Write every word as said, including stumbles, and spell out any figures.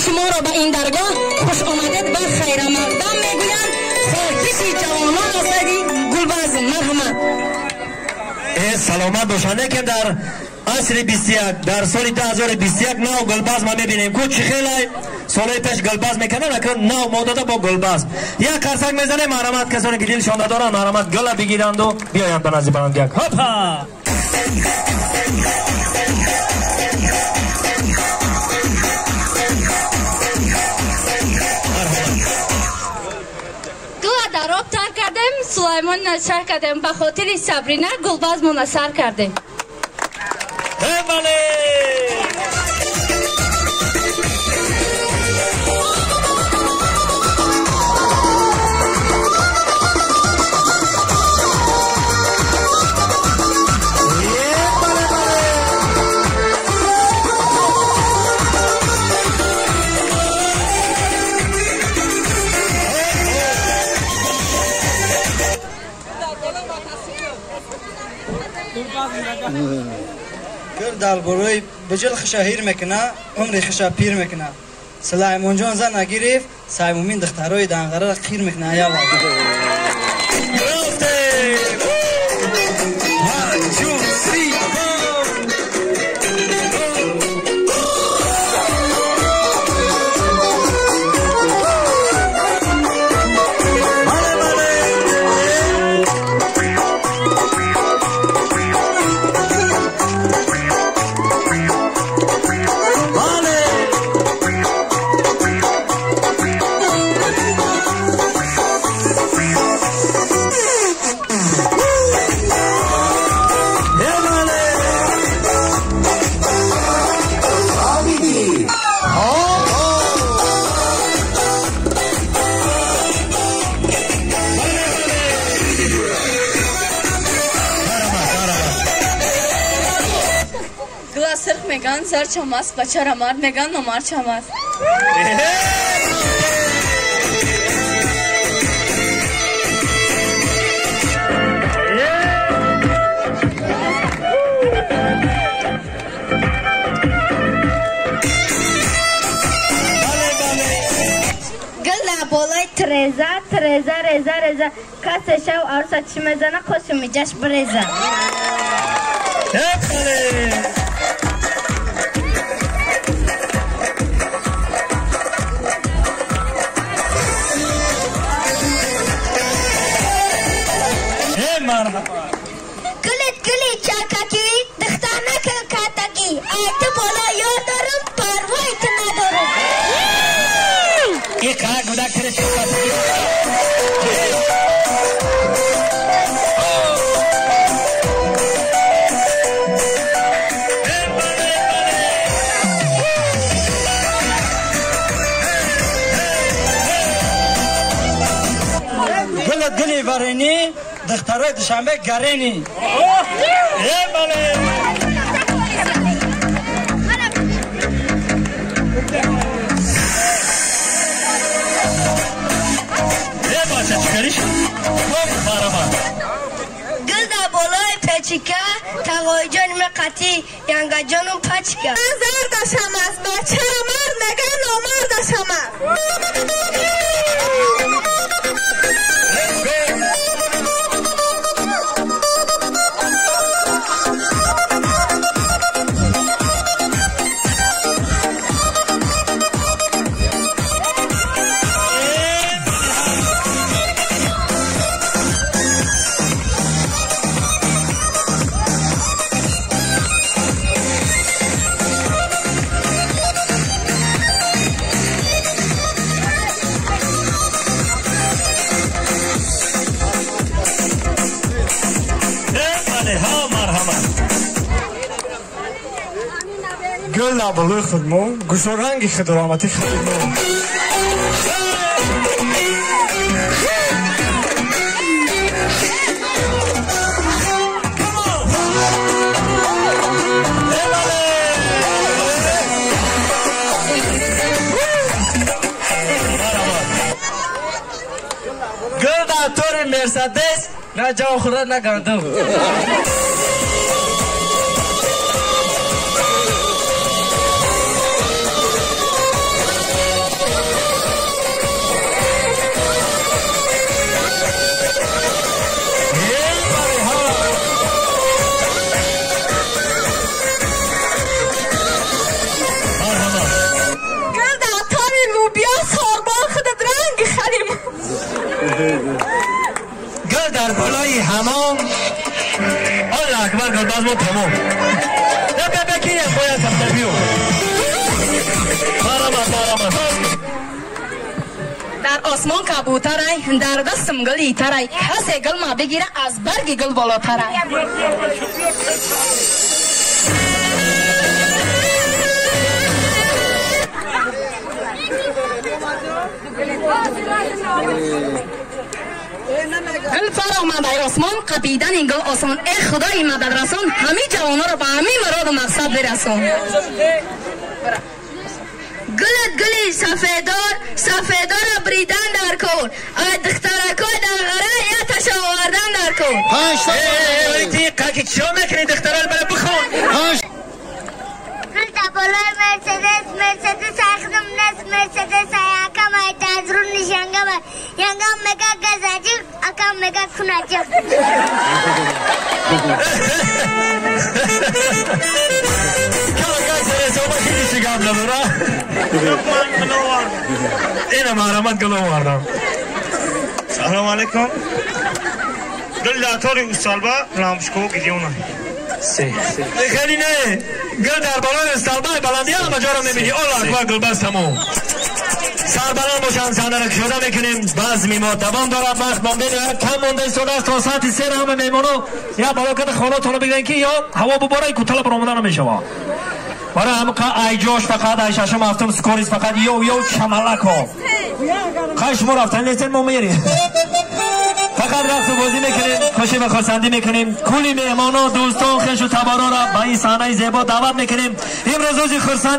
شما را به این درگاه خوش آمدید و خیر مقدم میگویم. خاکشی جوانان آسایدی گلباز. مرحمت. سلامت باشنده که در عصر بیست و یک در سال دو هزار و بیست و یک نو گلباز ما میبینیم که چی خیلی سالهای پیش گلباز میکنن اکنون نو مدت با گلباز یک قرصک میزنه. مرحمت کسانی که دلشان دارن مرحمت گل بگیرند و بیایند به نزد بلندگک. هاپا در آب تر کردیم سلیمان نشر کردیم به خاطر صبرینه گلباز منصر کردیم. گل در گروه بجل خشا هیر میکنه عمری خشا پیر میکنه. سلیمان جان زن نگیرفت سیمومین دخترای دنگره را خیر میکنه. ایا میگن زر چم است بچه را مرد میگن نمار چم است. گل بالای تریزه تریزه ریزه ریزه کس شو عروسا چی میزنه خوش میجش بریزه. گلیت گلی چاکاکی دختانه که کاتاکی ایت بالا یاد دارم پروایت ندارم. یک کار گودا کرده شد. گلت گلی ورینی دخترای دوشنبه گرینی. گل در بالای پچیکه تقای جانم قطی ینگا جانم پچیکه. من زر داشم است بچه مرد نگه نامرد داشم است. گل نبالوی خودمون گوشارنگی خدرامتی خودمون گل در طور مرسدس نه جا خورد نه گندم. گل در بالای حمام الله اکبر گلباز ما تمام یا بیا بیا که باید کم بیو مارما مارما در آسمان کبوترای در دستم گلی ترای کسی گل ما بگیره از برگ گل بالاترای گل پر آمده آسمان قبیدن این گل آسان ای خدای مدد رسان همه جوانا رو به همه مراد و مقصد برسان گلت گلی سفیدار سفیدار بریدن در کن آی دخترکای در غره یا تشا آوردن در کن ای تی قاکی چیو میکنی دخترال بله بخون گل در بالای مرسدس مرسدس اخدم نس مرسدس اکم ای تازرون نشنگم ینگم مگا گزاجی اکم مگا کناجی اینم آرامت گلو واردم سلام علیکم گل داتوری استالبا رامشکو گیلیونه سی خیلی نه گل در بالای استالبا بلندی هم مجارم نمیدی الله اکبر گل بس تموم سربلان باشن صندرک شده میکنیم باز میماد دوام دارد وقت مانده کم مانده سوله تا ساعت سه همه میمونو یا بالاکت خاناتونو بگیرن که یا هوا بباره کتل برامدن نمیشوه برای همه که ای جوش فقط ای ششم هفتم سکوریز فقط یو یو چملک ها خواهش ما رفتن لیستن ما میریم فقط رقص و بازی میکنیم خوشی و خواستندی میکنیم کلی مهمان و دوستان خوش و تبارا را به این صحنه زیبا دعوت میکنیم امروز روز خرسند